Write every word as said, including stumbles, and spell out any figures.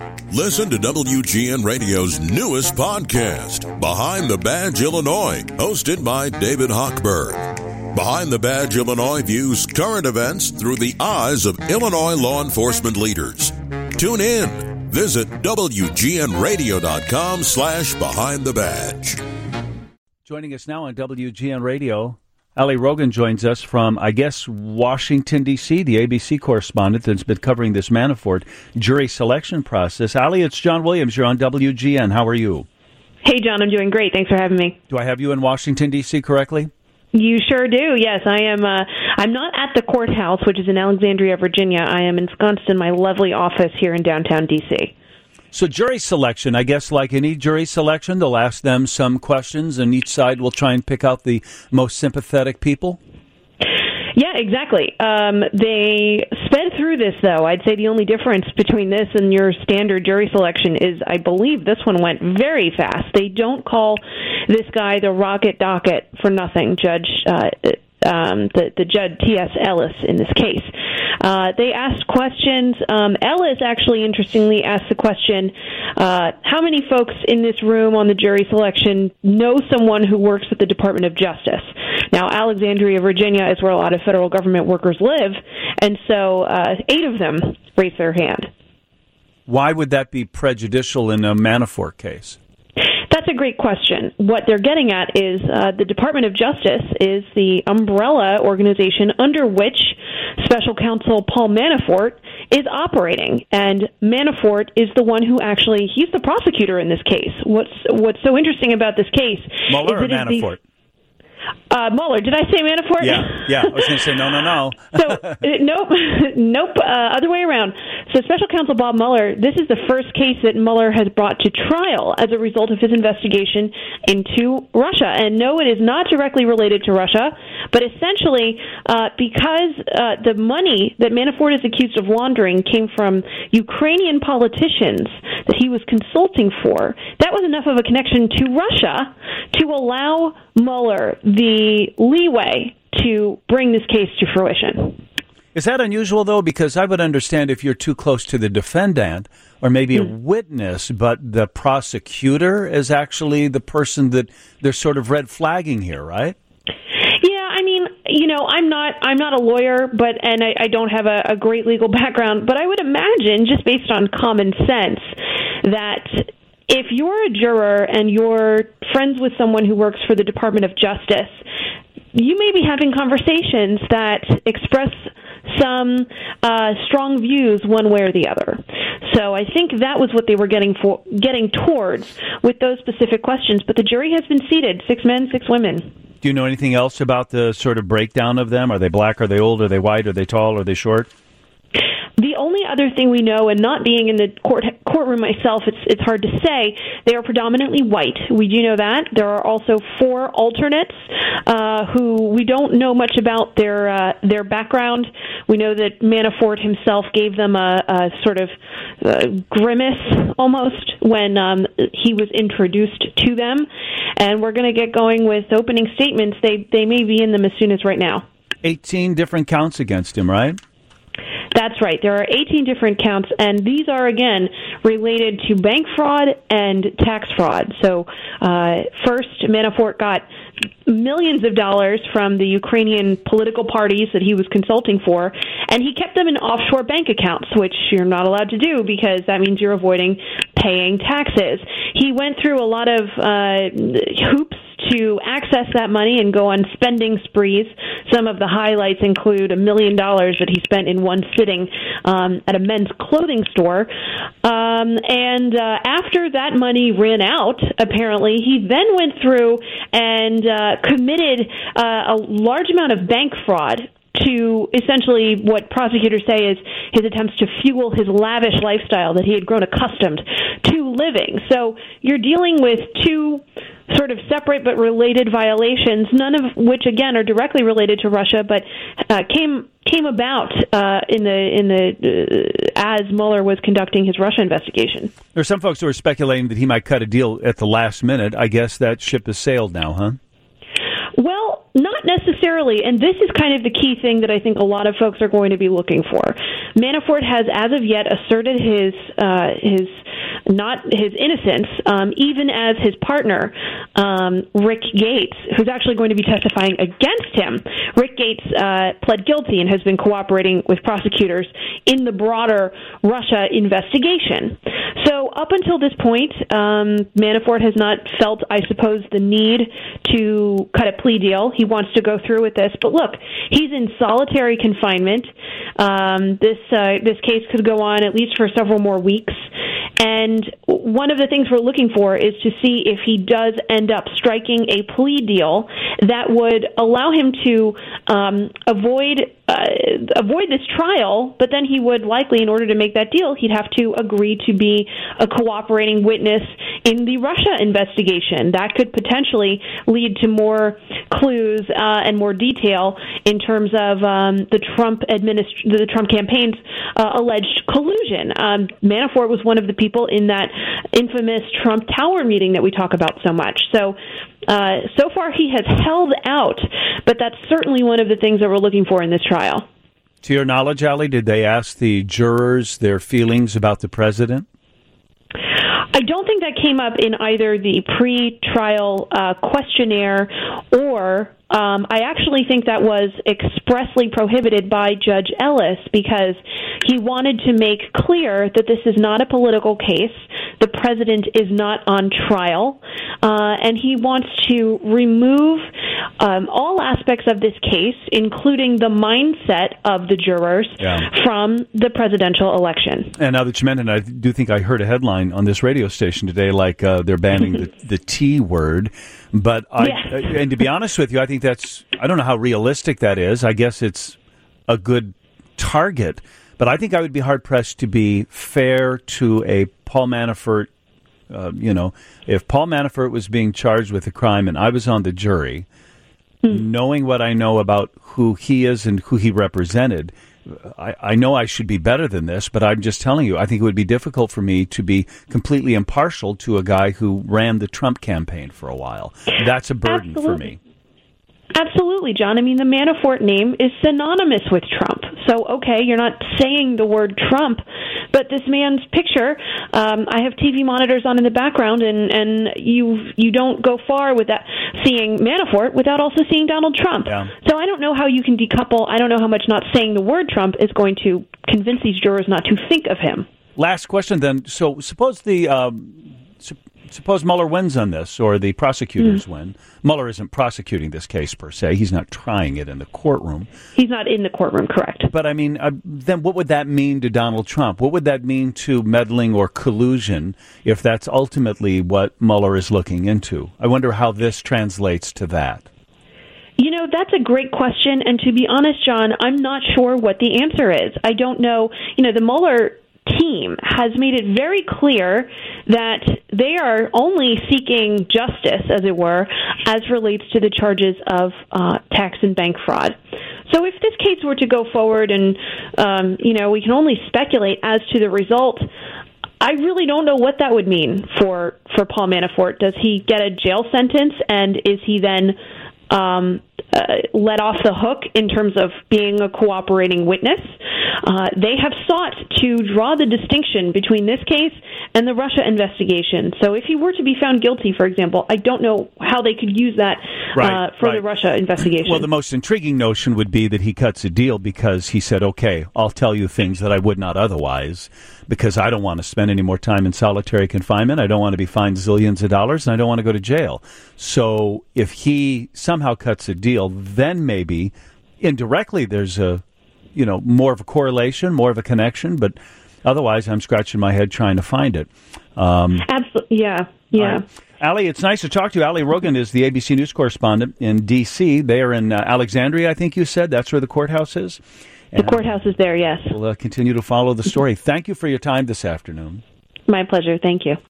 Listen to W G N Radio's newest podcast, Behind the Badge Illinois, hosted by David Hochberg. Behind the Badge Illinois views current events through the eyes of Illinois law enforcement leaders. Tune in. Visit W G N radio dot com slash behind the badge. Joining us now on W G N Radio, Ali Rogan joins us from, I guess, Washington, D C, the A B C correspondent that's been covering this Manafort jury selection process. Ali, it's John Williams. You're on W G N. How are you? Hey, John. I'm doing great. Thanks for having me. Do I have you in Washington, D C correctly? You sure do. Yes, I am. Uh, I'm not at the courthouse, which is in Alexandria, Virginia. I am ensconced in my lovely office here in downtown D C. So jury selection, I guess like any jury selection, they'll ask them some questions and each side will try and pick out the most sympathetic people? Yeah, exactly. Um, they sped through this, though. I'd say the only difference between this and your standard jury selection is I believe this one went very fast. They don't call this guy the Rocket Docket for nothing, Judge uh, um, the, the Judge T S. Ellis in this case. Uh, they asked questions. Um, Ellis actually, interestingly, asked the question, uh, how many folks in this room on the jury selection know someone who works at the Department of Justice? Now, Alexandria, Virginia is where a lot of federal government workers live, and so uh, eight of them raised their hand. Why would that be prejudicial in a Manafort case? That's a great question. What they're getting at is uh, the Department of Justice is the umbrella organization under which Special Counsel Paul Manafort is operating, and Manafort is the one who actually, he's the prosecutor in this case. What's what's so interesting about this case Mueller is or that Manafort? Uh, Mueller. Did I say Manafort? Yeah, yeah. I was going to say no, no, no. so, uh, nope, nope, uh, other way around. So Special Counsel Bob Mueller, this is the first case that Mueller has brought to trial as a result of his investigation into Russia. And no, it is not directly related to Russia, but essentially uh, because uh, the money that Manafort is accused of laundering came from Ukrainian politicians that he was consulting for, that was enough of a connection to Russia to allow Mueller the leeway to bring this case to fruition. Is that unusual, though? Because I would understand if you're too close to the defendant or maybe mm. a witness, but the prosecutor is actually the person that they're sort of red flagging here, right? Yeah, I mean, you know, I'm not I'm not a lawyer, but and I, I don't have a, a great legal background, but I would imagine, just based on common sense, that if you're a juror and you're friends with someone who works for the Department of Justice, you may be having conversations that express some uh, strong views one way or the other. So I think that was what they were getting for getting towards with those specific questions. But the jury has been seated, six men, six women. Do you know anything else about the sort of breakdown of them? Are they black? Are they old? Are they white? Are they tall? Are they short? The only other thing we know, and not being in the court courtroom myself, it's it's hard to say, they are predominantly white. We do know that. There are also four alternates uh, who we don't know much about their uh, their background. We know that Manafort himself gave them a, a sort of uh, grimace almost when um, he was introduced to them. And we're going to get going with opening statements. They they may be in them as soon as right now. eighteen different counts against him, right? That's right. There are eighteen different counts, and these are, again, related to bank fraud and tax fraud. So uh, first, Manafort got millions of dollars from the Ukrainian political parties that he was consulting for, and he kept them in offshore bank accounts, which you're not allowed to do because that means you're avoiding paying taxes. He went through a lot of uh, hoops to access that money and go on spending sprees. Some of the highlights include a million dollars that he spent in one sitting um, at a men's clothing store. Um, and uh, after that money ran out, apparently, he then went through and uh, committed uh, a large amount of bank fraud to essentially what prosecutors say is his attempts to fuel his lavish lifestyle that he had grown accustomed to living. So you're dealing with two sort of separate but related violations, none of which, again, are directly related to Russia, but uh, came came about uh, in the in the uh, as Mueller was conducting his Russia investigation. There are some folks who are speculating that he might cut a deal at the last minute. I guess that ship has sailed now, huh? Well, not necessarily. necessarily, and this is kind of the key thing that I think a lot of folks are going to be looking for. Manafort has, as of yet, asserted his uh, his not his innocence, um, even as his partner, um, Rick Gates, who's actually going to be testifying against him. Rick Gates uh, pled guilty and has been cooperating with prosecutors in the broader Russia investigation. So up until this point, um, Manafort has not felt, I suppose, the need to cut a plea deal. He wants to go through with this. But look, he's in solitary confinement. Um, this uh, this case could go on at least for several more weeks. And one of the things we're looking for is to see if he does end up striking a plea deal that would allow him to um, avoid uh, avoid this trial, but then he would likely, in order to make that deal, he'd have to agree to be a cooperating witness in the Russia investigation. That could potentially lead to more clues uh, and more detail in terms of um, the Trump administ- the Trump campaign's uh, alleged collusion. Um, Manafort was one of the people in that infamous Trump Tower meeting that we talk about so much. So, uh, so far he has held out, but that's certainly one of the things that we're looking for in this trial. To your knowledge, Ali, did they ask the jurors their feelings about the president? I don't think that came up in either the pre-trial uh, questionnaire or um, I actually think that was expressly prohibited by Judge Ellis because he wanted to make clear that this is not a political case. The president is not on trial, uh, and he wants to remove um, all aspects of this case, including the mindset of the jurors, yeah. from the presidential election. And now that you mentioned it, I do think I heard a headline on this radio station today, like uh, they're banning the, the T word. But I, yeah. and to be honest with you, I think that's, I don't know how realistic that is. I guess it's a good target. But I think I would be hard-pressed to be fair to a Paul Manafort. Uh, you know, if Paul Manafort was being charged with a crime and I was on the jury, mm. knowing what I know about who he is and who he represented, I, I know I should be better than this, but I'm just telling you, I think it would be difficult for me to be completely impartial to a guy who ran the Trump campaign for a while. That's a burden Absolutely. for me. Absolutely, John. I mean, the Manafort name is synonymous with Trump. So, okay, you're not saying the word Trump, but this man's picture, um, I have T V monitors on in the background, and, and you you don't go far with that, seeing Manafort without also seeing Donald Trump. Yeah. So I don't know how you can decouple. I don't know how much not saying the word Trump is going to convince these jurors not to think of him. Last question, then. So suppose the... Um, Suppose Mueller wins on this, or the prosecutors mm. win. Mueller isn't prosecuting this case, per se. He's not trying it in the courtroom. He's not in the courtroom, correct. But, I mean, uh, then what would that mean to Donald Trump? What would that mean to meddling or collusion if that's ultimately what Mueller is looking into? I wonder how this translates to that. You know, that's a great question, and to be honest, John, I'm not sure what the answer is. I don't know. You know, the Mueller team has made it very clear that they are only seeking justice, as it were, as relates to the charges of uh, tax and bank fraud. So if this case were to go forward and, um, you know, we can only speculate as to the result, I really don't know what that would mean for, for Paul Manafort. Does he get a jail sentence, and is he then um, uh, let off the hook in terms of being a cooperating witness? Uh, they have sought to draw the distinction between this case and the Russia investigation. So if he were to be found guilty, for example, I don't know how they could use that right, uh, for right. the Russia investigation. Well, the most intriguing notion would be that he cuts a deal because he said, okay, I'll tell you things that I would not otherwise, because I don't want to spend any more time in solitary confinement. I don't want to be fined zillions of dollars, and I don't want to go to jail. So if he somehow cuts a deal, then maybe indirectly there's a you know, more of a correlation, more of a connection, but otherwise I'm scratching my head trying to find it. Um, Absolutely, yeah, yeah. Right. Ali, it's nice to talk to you. Ali Rogan is the A B C News correspondent in D C They are in uh, Alexandria, I think you said. That's where the courthouse is? And the courthouse is there, yes. We'll uh, continue to follow the story. Thank you for your time this afternoon. My pleasure. Thank you.